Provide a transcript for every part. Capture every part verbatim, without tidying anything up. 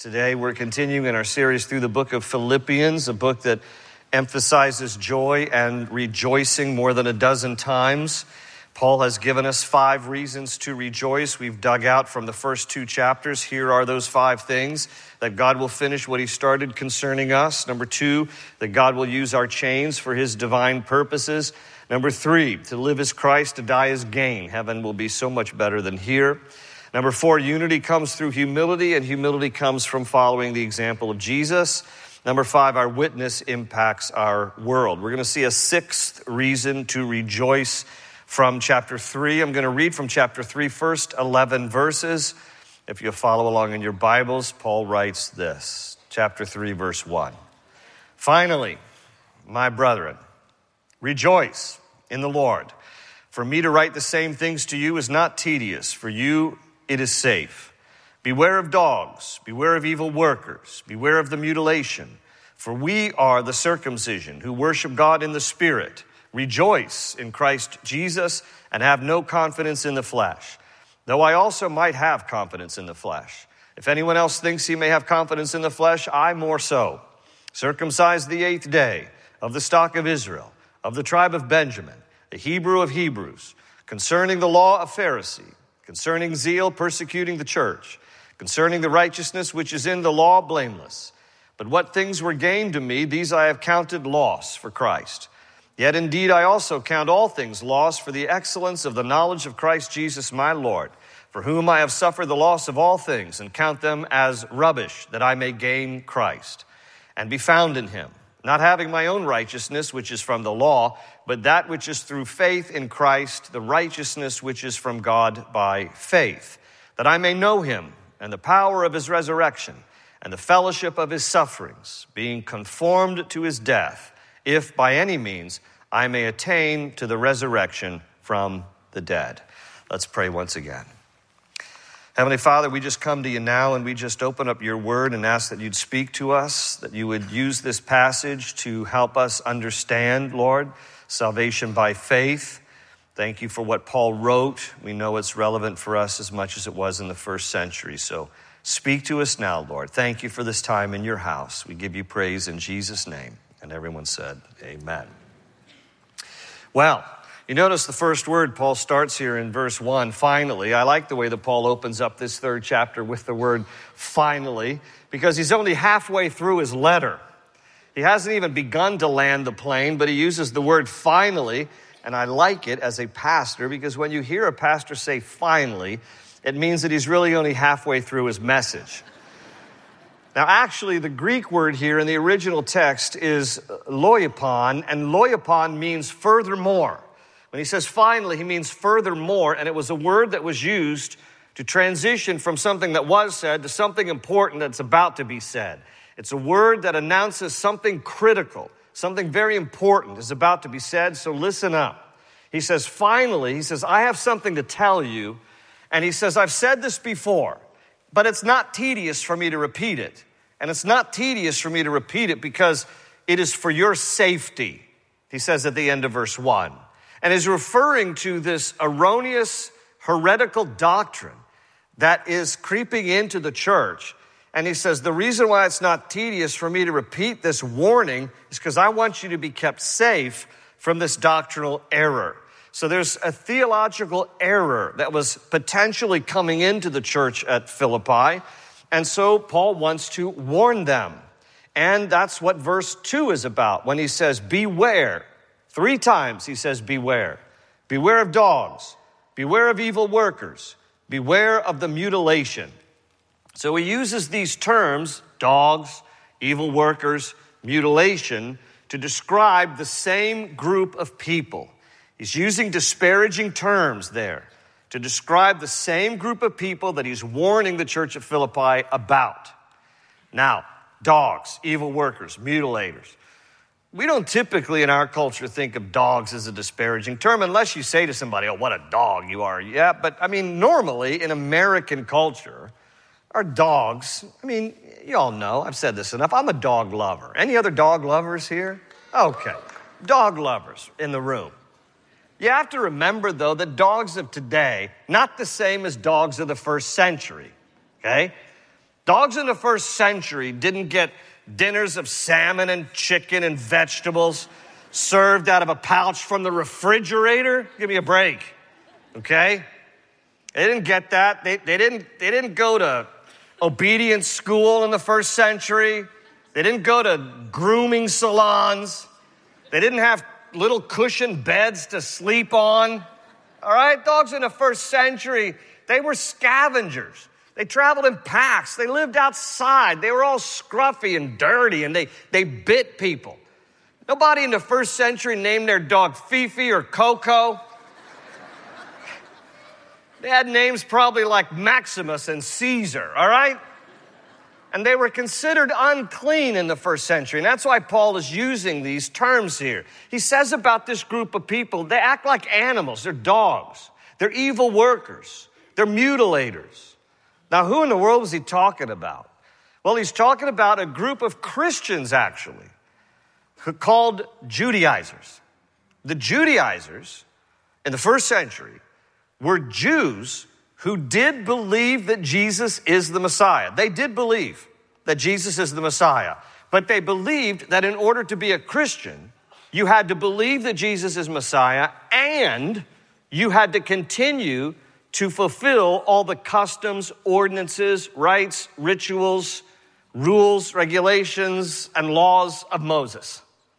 Today we're continuing in our series through the book of Philippians, a book that emphasizes joy and rejoicing more than a dozen times. Paul has given us five reasons to rejoice. We've dug out from the first two chapters. Here are those five things: that God will finish what he started concerning us. Number two, that God will use our chains for his divine purposes. Number three, to live as Christ, to die as gain. Heaven will be so much better than here. Number four, unity comes through humility, and humility comes from following the example of Jesus. Number five, our witness impacts our world. We're going to see a sixth reason to rejoice from chapter three. I'm going to read from chapter three, first eleven verses. If you follow along in your Bibles, Paul writes this, chapter three, verse one. Finally, my brethren, rejoice in the Lord. For me to write the same things to you is not tedious. For you it is safe. Beware of dogs, beware of evil workers, beware of the mutilation. For we are the circumcision who worship God in the Spirit. Rejoice in Christ Jesus and have no confidence in the flesh. Though I also might have confidence in the flesh. If anyone else thinks he may have confidence in the flesh, I more so. Circumcised the eighth day, of the stock of Israel, of the tribe of Benjamin, the Hebrew of Hebrews, concerning the law a Pharisee, concerning zeal persecuting the church, concerning the righteousness which is in the law blameless. But what things were gained to me, these I have counted loss for Christ. Yet indeed I also count all things loss for the excellence of the knowledge of Christ Jesus my Lord, for whom I have suffered the loss of all things, and count them as rubbish, that I may gain Christ, and be found in him, not having my own righteousness, which is from the law, but that which is through faith in Christ, the righteousness which is from God by faith, that I may know him and the power of his resurrection and the fellowship of his sufferings, being conformed to his death, if by any means I may attain to the resurrection from the dead. Let's pray once again. Heavenly Father, we just come to you now and we just open up your word and ask that you'd speak to us, that you would use this passage to help us understand, Lord, salvation by faith. Thank you for what Paul wrote. We know it's relevant for us as much as it was in the first century. So speak to us now, Lord. Thank you for this time in your house. We give you praise in Jesus' name. And everyone said, amen. Well, you notice the first word Paul starts here in verse one, finally. I like the way that Paul opens up this third chapter with the word finally, because he's only halfway through his letter. He hasn't even begun to land the plane, but he uses the word finally, and I like it as a pastor, because when you hear a pastor say finally, it means that he's really only halfway through his message. Now, actually, the Greek word here in the original text is loiopon, and loiopon means furthermore. When he says finally, he means furthermore, and it was a word that was used to transition from something that was said to something important that's about to be said. It's a word that announces something critical, something very important is about to be said, so listen up. He says, finally, he says, I have something to tell you, and he says, I've said this before, but it's not tedious for me to repeat it, and it's not tedious for me to repeat it because it is for your safety, he says at the end of verse one. And is referring to this erroneous, heretical doctrine that is creeping into the church. And he says, the reason why it's not tedious for me to repeat this warning is because I want you to be kept safe from this doctrinal error. So there's a theological error that was potentially coming into the church at Philippi. And so Paul wants to warn them. And that's what verse two is about when he says, beware. Three times he says, beware. Beware of dogs. Beware of evil workers. Beware of the mutilation. So he uses these terms, dogs, evil workers, mutilation, to describe the same group of people. He's using disparaging terms there to describe the same group of people that he's warning the church of Philippi about. Now, dogs, evil workers, mutilators. We don't typically in our culture think of dogs as a disparaging term unless you say to somebody, oh, what a dog you are. Yeah, but I mean, normally in American culture, our dogs, I mean, you all know, I've said this enough, I'm a dog lover. Any other dog lovers here? Okay, dog lovers in the room. You have to remember, though, that dogs of today, not the same as dogs of the first century, okay? Dogs in the first century didn't get dinners of salmon and chicken and vegetables served out of a pouch from the refrigerator. Give me a break, okay? They didn't get that. They, they, didn't, they didn't go to obedience school in the first century. They didn't go to grooming salons. They didn't have little cushion beds to sleep on. All right, dogs in the first century, they were scavengers. They traveled in packs. They lived outside. They were all scruffy and dirty, and they, they bit people. Nobody in the first century named their dog Fifi or Coco. They had names probably like Maximus and Caesar, all right? And they were considered unclean in the first century. And that's why Paul is using these terms here. He says about this group of people, they act like animals. They're dogs. They're evil workers. They're mutilators. Now, who in the world was he talking about? Well, he's talking about a group of Christians, actually, called Judaizers. The Judaizers in the first century were Jews who did believe that Jesus is the Messiah. They did believe that Jesus is the Messiah, but they believed that in order to be a Christian, you had to believe that Jesus is Messiah, and you had to continue to fulfill all the customs, ordinances, rites, rituals, rules, regulations, and laws of Moses.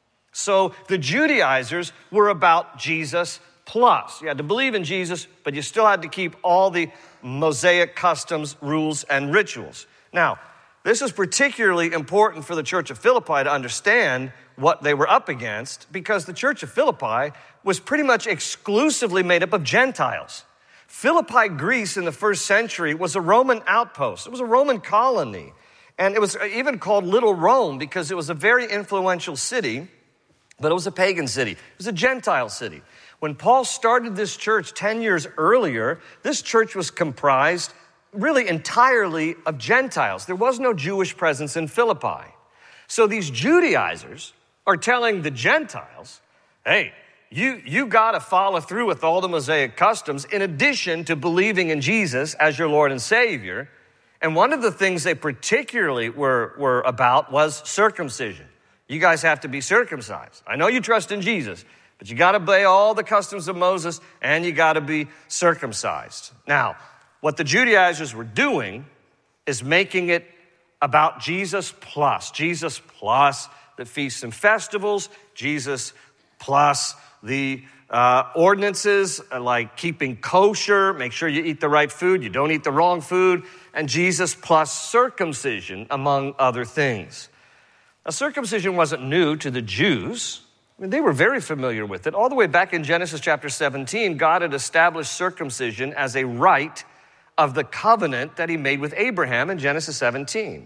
So the Judaizers were about Jesus plus. You had to believe in Jesus, but you still had to keep all the Mosaic customs, rules, and rituals. Now, this is particularly important for the church of Philippi to understand what they were up against, because the church of Philippi was pretty much exclusively made up of Gentiles. Philippi, Greece in the first century was a Roman outpost. It was a Roman colony. And it was even called Little Rome because it was a very influential city, but it was a pagan city. It was a Gentile city. When Paul started this church ten years earlier, this church was comprised really entirely of Gentiles. There was no Jewish presence in Philippi. So these Judaizers are telling the Gentiles, hey, you, you got to follow through with all the Mosaic customs in addition to believing in Jesus as your Lord and Savior. And one of the things they particularly were, were about was circumcision. You guys have to be circumcised. I know you trust in Jesus, but you got to obey all the customs of Moses, and you got to be circumcised. Now, what the Judaizers were doing is making it about Jesus plus. Jesus plus the feasts and festivals. Jesus plus the uh, ordinances like keeping kosher, make sure you eat the right food, you don't eat the wrong food, and Jesus plus circumcision, among other things. Now, circumcision wasn't new to the Jews. I mean, they were very familiar with it. All the way back in Genesis chapter seventeen, God had established circumcision as a rite of the covenant that he made with Abraham in Genesis seventeen.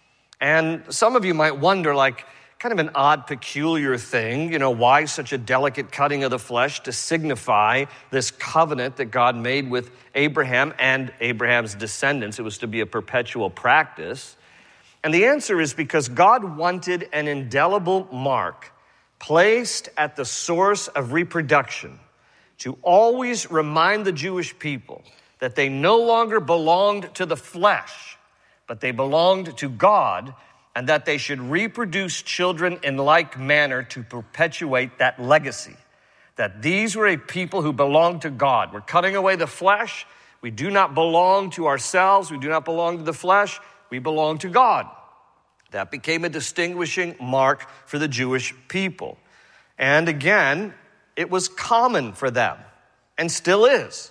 And some of you might wonder, like, kind of an odd, peculiar thing, you know, why such a delicate cutting of the flesh to signify this covenant that God made with Abraham and Abraham's descendants? It was to be a perpetual practice. And the answer is because God wanted an indelible mark placed at the source of reproduction to always remind the Jewish people that they no longer belonged to the flesh, but they belonged to God, and that they should reproduce children in like manner to perpetuate that legacy. That these were a people who belonged to God. We're cutting away the flesh. We do not belong to ourselves. We do not belong to the flesh. We belong to God. That became a distinguishing mark for the Jewish people. And again, it was common for them, and still is.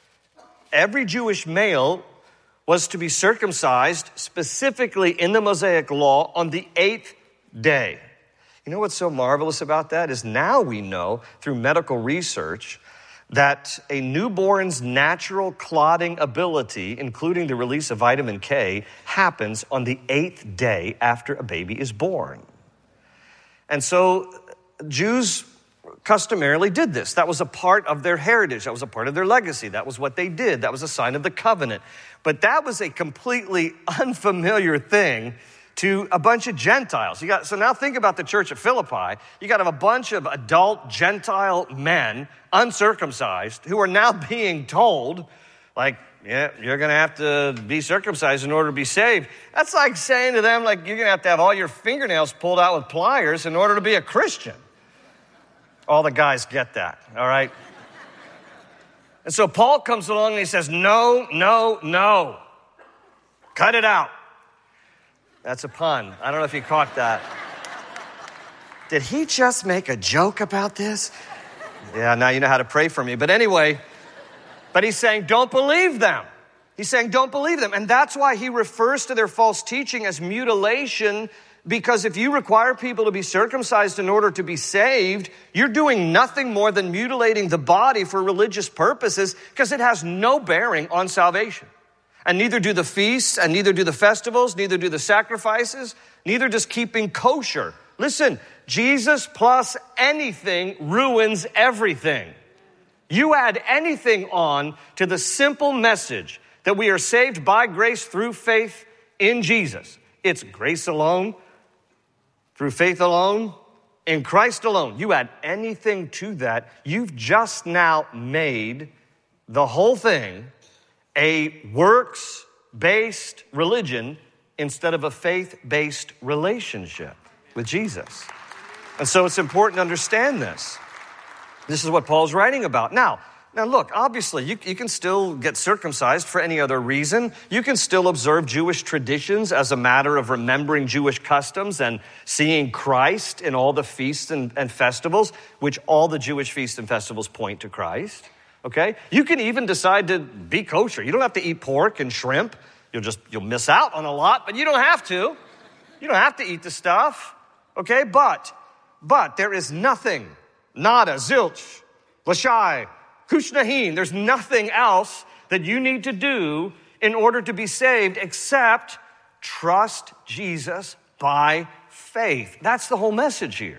Every Jewish male was to be circumcised specifically in the Mosaic law on the eighth day. You know what's so marvelous about that is now we know through medical research that a newborn's natural clotting ability, including the release of vitamin K, happens on the eighth day after a baby is born. And so Jews customarily did this. That was a part of their heritage. That was a part of their legacy. That was what they did. That was a sign of the covenant. But that was a completely unfamiliar thing to a bunch of Gentiles. You got, so now think about the church of Philippi. You got a bunch of adult Gentile men, uncircumcised, who are now being told, like, yeah, you're going to have to be circumcised in order to be saved. That's like saying to them, like, you're going to have to have all your fingernails pulled out with pliers in order to be a Christian. All the guys get that, all right? And so Paul comes along and he says, no, no, no. Cut it out. That's a pun. I don't know if you caught that. Did he just make a joke about this? Yeah, now you know how to pray for me. But anyway, but he's saying, don't believe them. He's saying, don't believe them. And that's why he refers to their false teaching as mutilation, because if you require people to be circumcised in order to be saved, you're doing nothing more than mutilating the body for religious purposes, because it has no bearing on salvation. And neither do the feasts, and neither do the festivals, neither do the sacrifices, neither does keeping kosher. Listen, Jesus plus anything ruins everything. You add anything on to the simple message that we are saved by grace through faith in Jesus. It's grace alone, through faith alone, in Christ alone. You add anything to that, you've just now made the whole thing a works-based religion instead of a faith-based relationship with Jesus. And so it's important to understand this. This is what Paul's writing about. Now, now look, obviously, you, you can still get circumcised for any other reason. You can still observe Jewish traditions as a matter of remembering Jewish customs and seeing Christ in all the feasts and, and festivals, which all the Jewish feasts and festivals point to Christ, okay? You can even decide to be kosher. You don't have to eat pork and shrimp. You'll just, you'll miss out on a lot, but you don't have to. You don't have to eat the stuff, okay? But, but there is nothing, nada, zilch, lashai, kushnahin. There's nothing else that you need to do in order to be saved except trust Jesus by faith. That's the whole message here.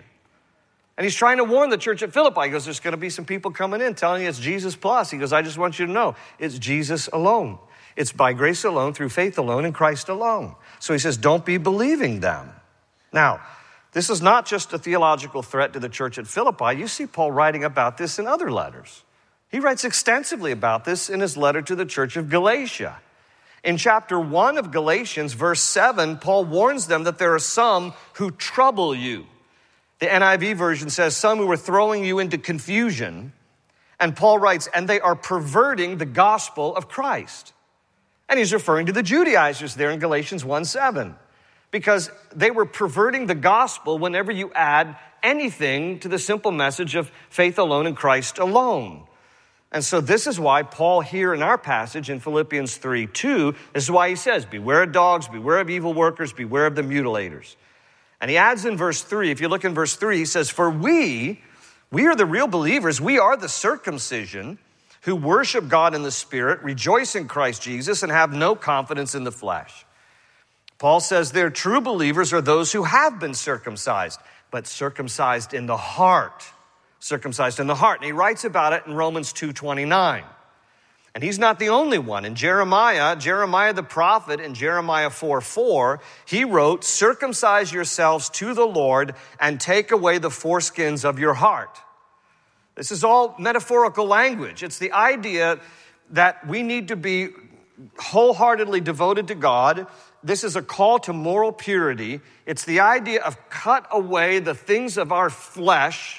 And he's trying to warn the church at Philippi. He goes, there's going to be some people coming in telling you it's Jesus plus. He goes, I just want you to know it's Jesus alone. It's by grace alone, through faith alone, in Christ alone. So he says, don't be believing them. Now, this is not just a theological threat to the church at Philippi. You see Paul writing about this in other letters. He writes extensively about this in his letter to the church of Galatia. In chapter one of Galatians, verse seven, Paul warns them that there are some who trouble you. The N I V version says, some who are throwing you into confusion. And Paul writes, and they are perverting the gospel of Christ. And he's referring to the Judaizers there in Galatians one seven. Because they were perverting the gospel whenever you add anything to the simple message of faith alone in Christ alone. And so this is why Paul here in our passage in Philippians three two, this is why he says, beware of dogs, beware of evil workers, beware of the mutilators. And he adds in verse three, if you look in verse three, he says, for we, we are the real believers, we are the circumcision who worship God in the Spirit, rejoice in Christ Jesus, and have no confidence in the flesh. Paul says their true believers are those who have been circumcised, but circumcised in the heart. Circumcised in the heart. And he writes about it in Romans two twenty-nine. And he's not the only one. In Jeremiah, Jeremiah the prophet, in Jeremiah four four, he wrote, circumcise yourselves to the Lord and take away the foreskins of your heart. This is all metaphorical language. It's the idea that we need to be wholeheartedly devoted to God. This is a call to moral purity. It's the idea of cut away the things of our flesh.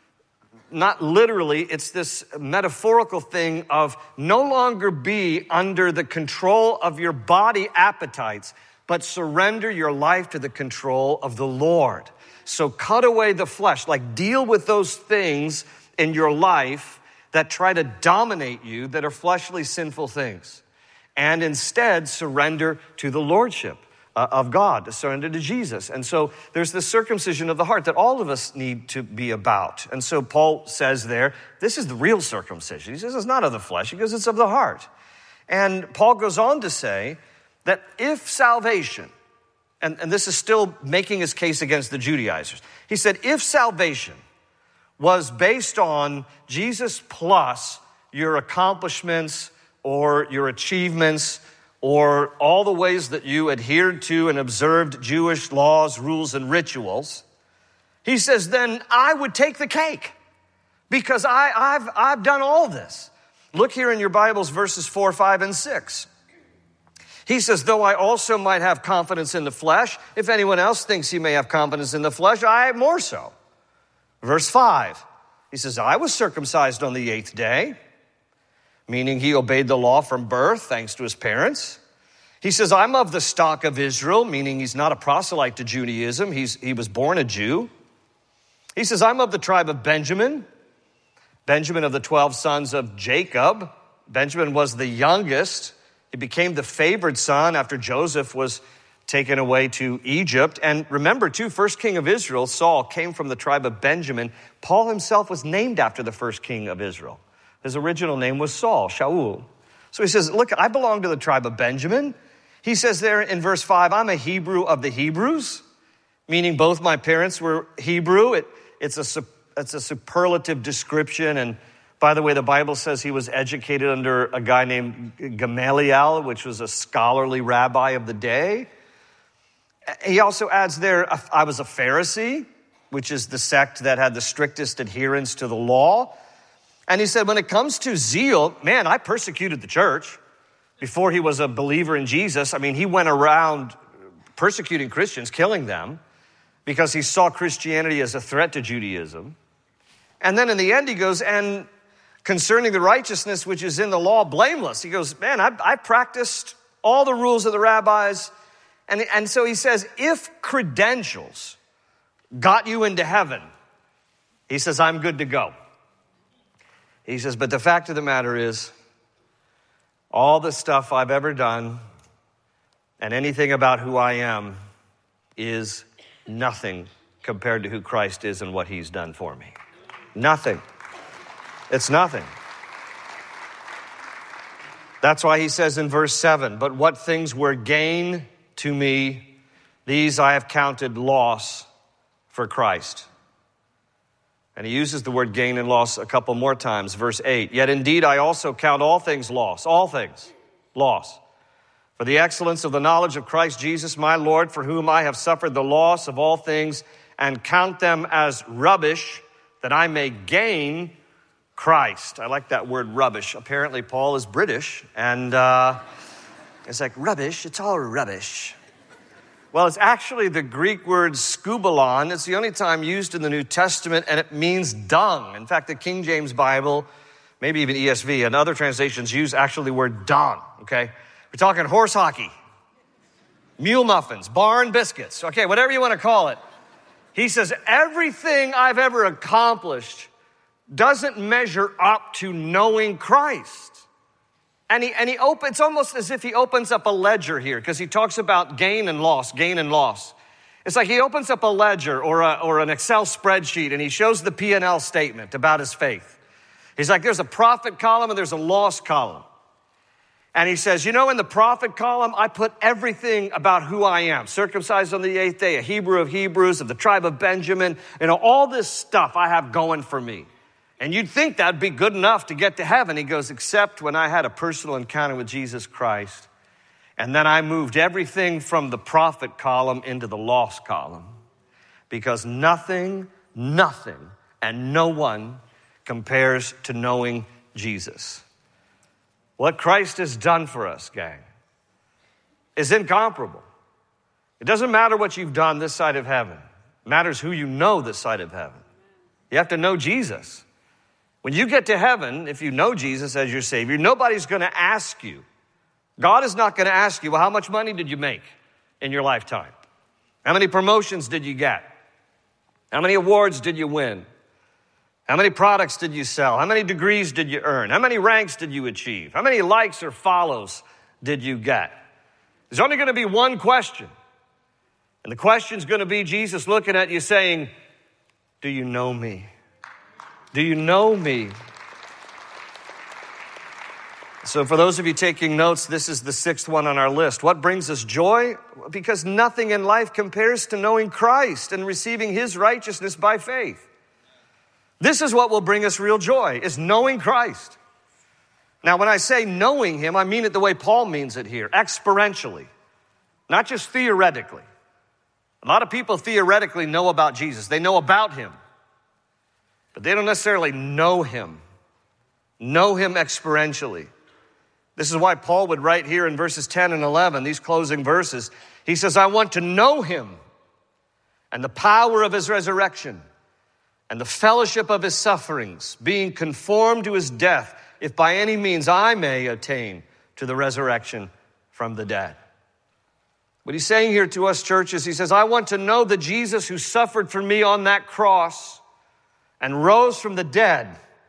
Not literally, it's this metaphorical thing of no longer be under the control of your body appetites, but surrender your life to the control of the Lord. So cut away the flesh, like deal with those things in your life that try to dominate you, that are fleshly, sinful things. And instead, surrender to the lordship uh, of God, to surrender to Jesus. And so there's this circumcision of the heart that all of us need to be about. And so Paul says there, this is the real circumcision. He says it's not of the flesh, he goes, it's of the heart. And Paul goes on to say that if salvation, and, and this is still making his case against the Judaizers, he said, if salvation was based on Jesus plus your accomplishments or your achievements or all the ways that you adhered to and observed Jewish laws, rules, and rituals, he says, then I would take the cake because I, I've, I've done all this. Look here in your Bibles, verses four, five, and six. He says, though I also might have confidence in the flesh, if anyone else thinks he may have confidence in the flesh, I more so. Verse five, he says, I was circumcised on the eighth day, meaning he obeyed the law from birth, thanks to his parents. He says, I'm of the stock of Israel, meaning he's not a proselyte to Judaism. He's, he was born a Jew. He says, I'm of the tribe of Benjamin, Benjamin of the twelve sons of Jacob. Benjamin was the youngest. He became the favored son after Joseph was taken away to Egypt. And remember, too, first king of Israel, Saul, came from the tribe of Benjamin. Paul himself was named after the first king of Israel. His original name was Saul, Shaul. So he says, look, I belong to the tribe of Benjamin. He says there in verse five, I'm a Hebrew of the Hebrews, meaning both my parents were Hebrew. It, it's, a, it's a superlative description. And by the way, the Bible says he was educated under a guy named Gamaliel, which was a scholarly rabbi of the day. He also adds there, I was a Pharisee, which is the sect that had the strictest adherence to the law. And he said, when it comes to zeal, man, I persecuted the church before he was a believer in Jesus. I mean, he went around persecuting Christians, killing them, because he saw Christianity as a threat to Judaism. And then in the end, he goes, and concerning the righteousness which is in the law, blameless. He goes, man, I, I practiced all the rules of the rabbis. And, and so he says, if credentials got you into heaven, he says, I'm good to go. He says, but the fact of the matter is, all the stuff I've ever done and anything about who I am is nothing compared to who Christ is and what he's done for me. Nothing. It's nothing. That's why he says in verse seven, but what things were gain to me, these I have counted loss for Christ. And he uses the word gain and loss a couple more times. Verse eight, yet indeed I also count all things loss, all things loss, for the excellence of the knowledge of Christ Jesus my Lord, for whom I have suffered the loss of all things, and count them as rubbish, that I may gain Christ. I like that word rubbish. Apparently Paul is British, and uh, it's like rubbish, it's all rubbish. Well, it's actually the Greek word skubalon. It's the only time used in the New Testament, and it means dung. In fact, the King James Bible, maybe even E S V, and other translations use actually the word dung, okay? We're talking horse hockey, mule muffins, barn biscuits, okay, whatever you want to call it. He says, everything I've ever accomplished doesn't measure up to knowing Christ. And he, and he opens, it's almost as if he opens up a ledger here, because he talks about gain and loss, gain and loss. It's like he opens up a ledger or, a, or an Excel spreadsheet, and he shows the P and L statement about his faith. He's like, there's a profit column and there's a loss column. And he says, you know, in the profit column, I put everything about who I am. Circumcised on the eighth day, a Hebrew of Hebrews, of the tribe of Benjamin. You know, all this stuff I have going for me. And you'd think that'd be good enough to get to heaven. He goes, except when I had a personal encounter with Jesus Christ. And then I moved everything from the profit column into the loss column. Because nothing, nothing, and no one compares to knowing Jesus. What Christ has done for us, gang, is incomparable. It doesn't matter what you've done this side of heaven. It matters who you know this side of heaven. You have to know Jesus. When you get to heaven, if you know Jesus as your Savior, nobody's going to ask you. God is not going to ask you, well, how much money did you make in your lifetime? How many promotions did you get? How many awards did you win? How many products did you sell? How many degrees did you earn? How many ranks did you achieve? How many likes or follows did you get? There's only going to be one question. And the question's going to be Jesus looking at you saying, do you know me? Do you know me? So for those of you taking notes, this is the sixth one on our list. What brings us joy? Because nothing in life compares to knowing Christ and receiving his righteousness by faith. This is what will bring us real joy, is knowing Christ. Now, when I say knowing him, I mean it the way Paul means it here, experientially, not just theoretically. A lot of people theoretically know about Jesus. They know about him, but they don't necessarily know him. Know him experientially. This is why Paul would write here in verses ten and eleven, these closing verses. He says, I want to know him and the power of his resurrection and the fellowship of his sufferings, being conformed to his death, if by any means I may attain to the resurrection from the dead. What he's saying here to us, church, is he says, I want to know the Jesus who suffered for me on that cross and rose from the dead,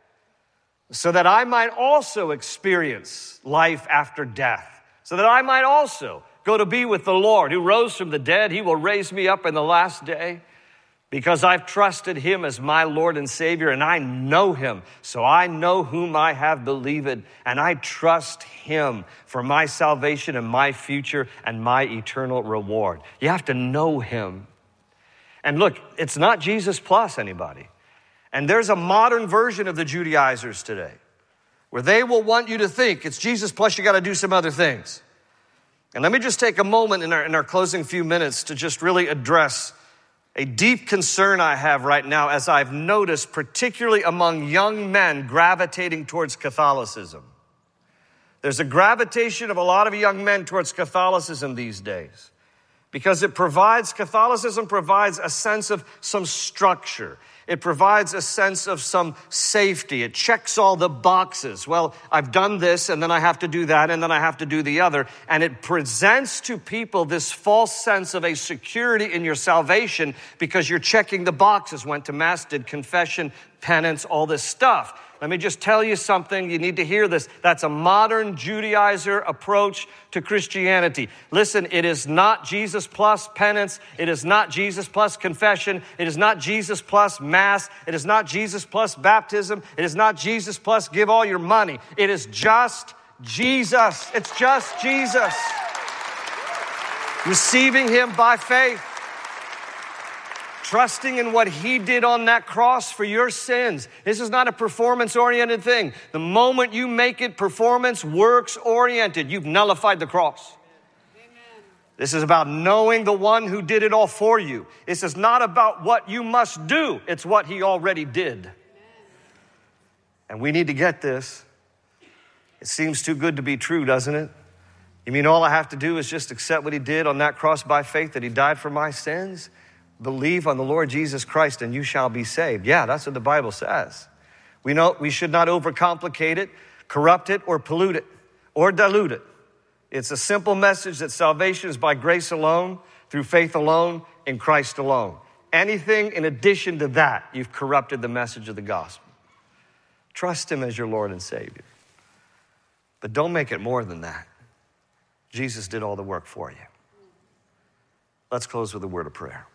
so that I might also experience life after death, so that I might also go to be with the Lord who rose from the dead. He will raise me up in the last day, because I've trusted him as my Lord and Savior, and I know him. So I know whom I have believed, and I trust him for my salvation and my future and my eternal reward. You have to know him. And look, it's not Jesus plus anybody. And there's a modern version of the Judaizers today, where they will want you to think it's Jesus plus you got to do some other things. And let me just take a moment in our, in our closing few minutes to just really address a deep concern I have right now, as I've noticed, particularly among young men gravitating towards Catholicism. There's a gravitation of a lot of young men towards Catholicism these days, because it provides, Catholicism provides a sense of some structure. It provides a sense of some safety. It checks all the boxes. Well, I've done this, and then I have to do that, and then I have to do the other. And it presents to people this false sense of a security in your salvation, because you're checking the boxes. Went to Mass, did confession, penance, all this stuff. Let me just tell you something. You need to hear this. That's a modern Judaizer approach to Christianity. Listen, it is not Jesus plus penance. It is not Jesus plus confession. It is not Jesus plus Mass. It is not Jesus plus baptism. It is not Jesus plus give all your money. It is just Jesus. It's just Jesus. Receiving him by faith. Trusting in what he did on that cross for your sins. This is not a performance-oriented thing. The moment you make it performance, works-oriented, you've nullified the cross. Amen. This is about knowing the one who did it all for you. This is not about what you must do. It's what he already did. Amen. And we need to get this. It seems too good to be true, doesn't it? You mean all I have to do is just accept what he did on that cross by faith, that he died for my sins? Believe on the Lord Jesus Christ and you shall be saved. Yeah, that's what the Bible says. We know we should not overcomplicate it, corrupt it, or pollute it, or dilute it. It's a simple message that salvation is by grace alone, through faith alone, in Christ alone. Anything in addition to that, you've corrupted the message of the gospel. Trust him as your Lord and Savior. But don't make it more than that. Jesus did all the work for you. Let's close with a word of prayer.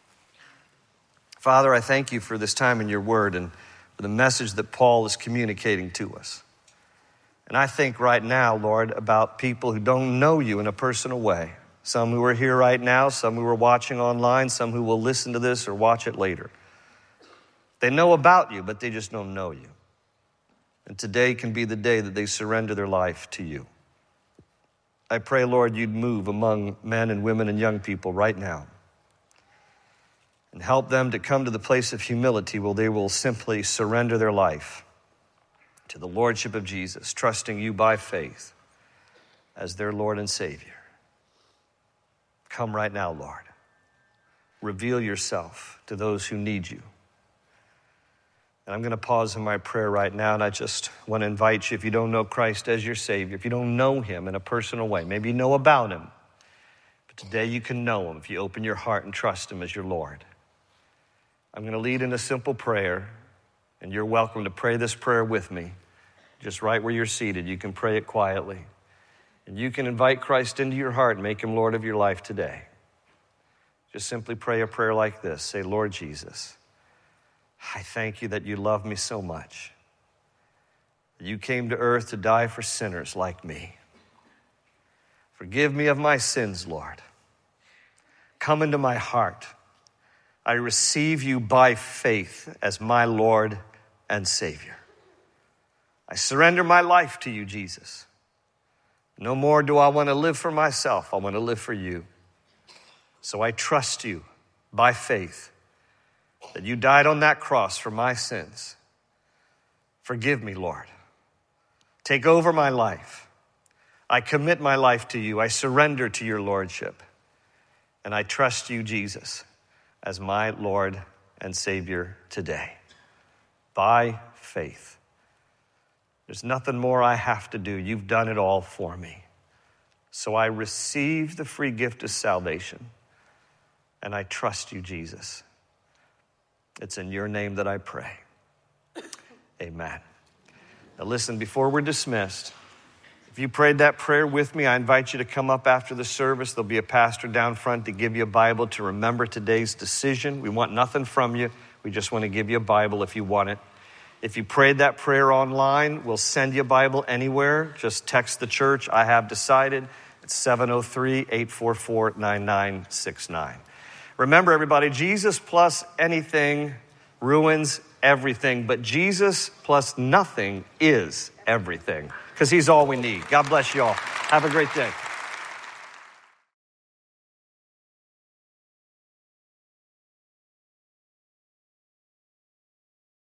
Father, I thank you for this time in your word and for the message that Paul is communicating to us. And I think right now, Lord, about people who don't know you in a personal way. Some who are here right now, some who are watching online, some who will listen to this or watch it later. They know about you, but they just don't know you. And today can be the day that they surrender their life to you. I pray, Lord, you'd move among men and women and young people right now. And help them to come to the place of humility where they will simply surrender their life to the lordship of Jesus, trusting you by faith as their Lord and Savior. Come right now, Lord. Reveal yourself to those who need you. And I'm going to pause in my prayer right now, and I just want to invite you, if you don't know Christ as your Savior, if you don't know him in a personal way, maybe you know about him, but today you can know him if you open your heart and trust him as your Lord. I'm going to lead in a simple prayer, and you're welcome to pray this prayer with me. Just right where you're seated, you can pray it quietly. And you can invite Christ into your heart and make him Lord of your life today. Just simply pray a prayer like this. Say, Lord Jesus, I thank you that you love me so much. You came to earth to die for sinners like me. Forgive me of my sins, Lord. Come into my heart. I receive you by faith as my Lord and Savior. I surrender my life to you, Jesus. No more do I want to live for myself. I want to live for you. So I trust you by faith that you died on that cross for my sins. Forgive me, Lord. Take over my life. I commit my life to you. I surrender to your lordship. And I trust you, Jesus, as my Lord and Savior today. By faith. There's nothing more I have to do. You've done it all for me. So I receive the free gift of salvation. And I trust you, Jesus. It's in your name that I pray. Amen. Now listen, before we're dismissed, if you prayed that prayer with me, I invite you to come up after the service. There'll be a pastor down front to give you a Bible to remember today's decision. We want nothing from you. We just want to give you a Bible if you want it. If you prayed that prayer online, we'll send you a Bible anywhere. Just text the church, I have decided. It's seven oh three, eight four four, nine nine six nine. Remember, everybody, Jesus plus anything ruins everything, but Jesus plus nothing is everything, because he's all we need. God bless you all. Have a great day.